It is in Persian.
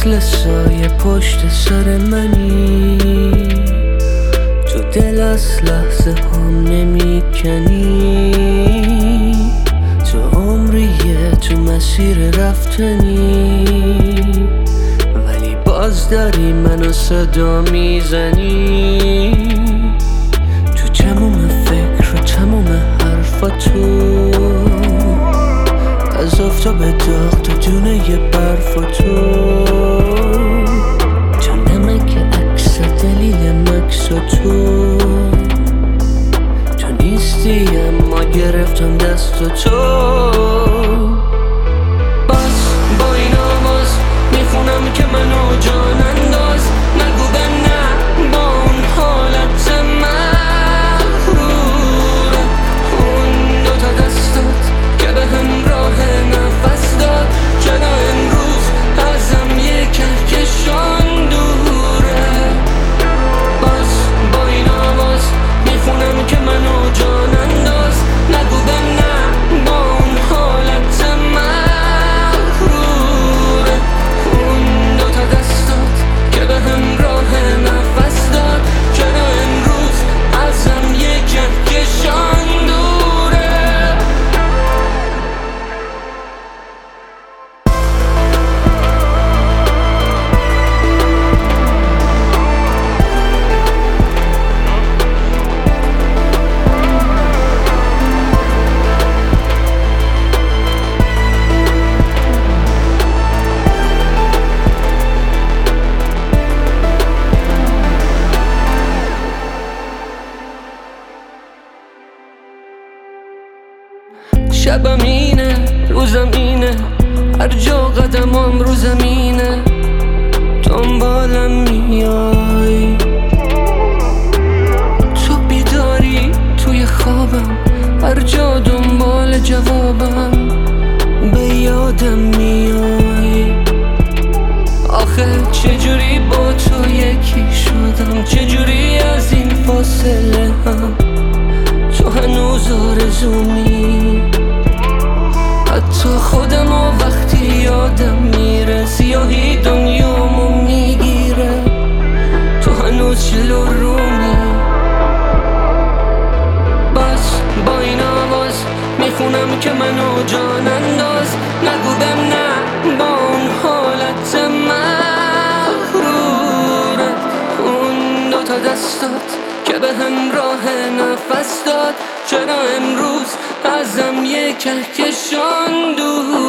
مثل سایه پشت سر منی، تو دل از لحظه هم نمی کنی، تو عمریه تو مسیر رفتنی، ولی باز داری منو صدا میزنی. تو تموم فکر و تموم حرفاتو، از آفتاب داغ تا دونه ی برف و تو نمک عکس دلیل مکس و تو نیستی اما گرفتم دست و تو. باز با این آواز میخونم که منو جان انداز، نگو به نه با اون حالت مغروره، اون دوتا دستات که به هم راه نفس داد، چرا امروز ازم یه کهکشان دوره. باز با این آواز میخونم که منو جان انداز، نگو به نه با اون حالت مغروره، اون دوتا دستات که به هم راه نفس داد، چرا امروز ازم یه کهکشان دوره. شبم اینه روزم اینه، هر جا قدمم رو زمینه دنبالم میای، تو بیداری توی خوابم، هر جا دنبال جوابم به یادم میای. آخه چجوری با تو یکی شدم، چجوری از این فاصله هم تو هنوز آرزومی، حتی خودمو وقتی یادم میره سیاهی دنیامو میگیره، تو هنوز جلو رومی. باز با این آواز میخونم که منو جان انداز، نگو بهم نه با اون حالت مغروره، اون دوتا دستات که به هم راه نفس داد، چرا امروز ازم یه کهکشان دور.